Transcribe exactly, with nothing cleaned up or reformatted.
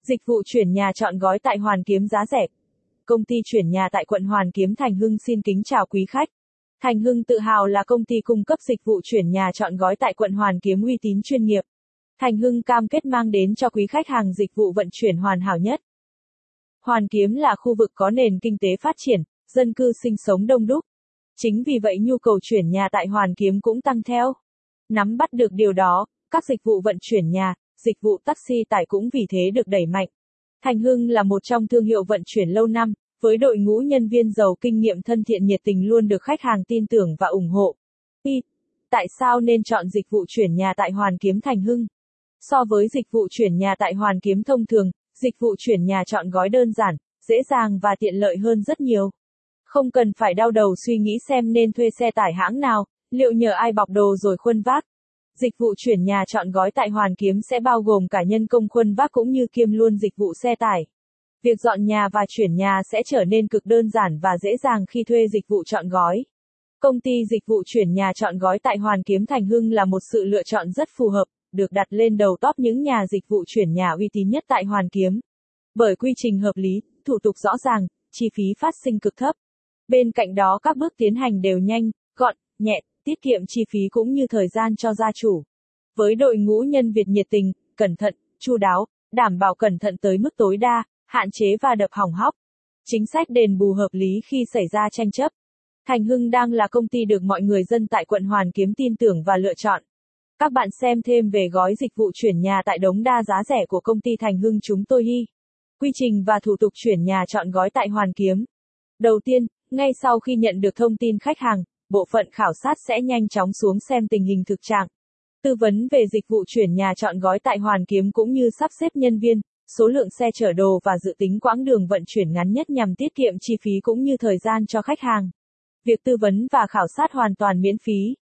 Dịch vụ chuyển nhà chọn gói tại Hoàn Kiếm giá rẻ. Công ty chuyển nhà tại quận Hoàn Kiếm Thành Hưng xin kính chào quý khách. Thành Hưng tự hào là công ty cung cấp dịch vụ chuyển nhà chọn gói tại quận Hoàn Kiếm uy tín chuyên nghiệp. Thành Hưng cam kết mang đến cho quý khách hàng dịch vụ vận chuyển hoàn hảo nhất. Hoàn Kiếm là khu vực có nền kinh tế phát triển, dân cư sinh sống đông đúc. Chính vì vậy nhu cầu chuyển nhà tại Hoàn Kiếm cũng tăng theo. Nắm bắt được điều đó, các dịch vụ vận chuyển nhà, dịch vụ taxi tải cũng vì thế được đẩy mạnh. Thành Hưng là một trong thương hiệu vận chuyển lâu năm, với đội ngũ nhân viên giàu kinh nghiệm thân thiện nhiệt tình luôn được khách hàng tin tưởng và ủng hộ. Y. Tại sao nên chọn dịch vụ chuyển nhà tại Hoàn Kiếm Thành Hưng? So với dịch vụ chuyển nhà tại Hoàn Kiếm thông thường, dịch vụ chuyển nhà chọn gói đơn giản, dễ dàng và tiện lợi hơn rất nhiều. Không cần phải đau đầu suy nghĩ xem nên thuê xe tải hãng nào, liệu nhờ ai bọc đồ rồi khuân vác. Dịch vụ chuyển nhà chọn gói tại Hoàn Kiếm sẽ bao gồm cả nhân công khuân vác cũng như kiêm luôn dịch vụ xe tải. Việc dọn nhà và chuyển nhà sẽ trở nên cực đơn giản và dễ dàng khi thuê dịch vụ chọn gói. Công ty dịch vụ chuyển nhà chọn gói tại Hoàn Kiếm Thành Hưng là một sự lựa chọn rất phù hợp, được đặt lên đầu top những nhà dịch vụ chuyển nhà uy tín nhất tại Hoàn Kiếm. Bởi quy trình hợp lý, thủ tục rõ ràng, chi phí phát sinh cực thấp. Bên cạnh đó các bước tiến hành đều nhanh, gọn, nhẹ, tiết kiệm chi phí cũng như thời gian cho gia chủ. Với đội ngũ nhân viên nhiệt tình, cẩn thận, chu đáo, đảm bảo cẩn thận tới mức tối đa, hạn chế va đập hỏng hóc. Chính sách đền bù hợp lý khi xảy ra tranh chấp. Thành Hưng đang là công ty được mọi người dân tại quận Hoàn Kiếm tin tưởng và lựa chọn. Các bạn xem thêm về gói dịch vụ chuyển nhà tại Đống Đa giá rẻ của công ty Thành Hưng chúng tôi hi. Quy trình và thủ tục chuyển nhà chọn gói tại Hoàn Kiếm. Đầu tiên, ngay sau khi nhận được thông tin khách hàng, bộ phận khảo sát sẽ nhanh chóng xuống xem tình hình thực trạng. Tư vấn về dịch vụ chuyển nhà chọn gói tại Hoàn Kiếm cũng như sắp xếp nhân viên, số lượng xe chở đồ và dự tính quãng đường vận chuyển ngắn nhất nhằm tiết kiệm chi phí cũng như thời gian cho khách hàng. Việc tư vấn và khảo sát hoàn toàn miễn phí.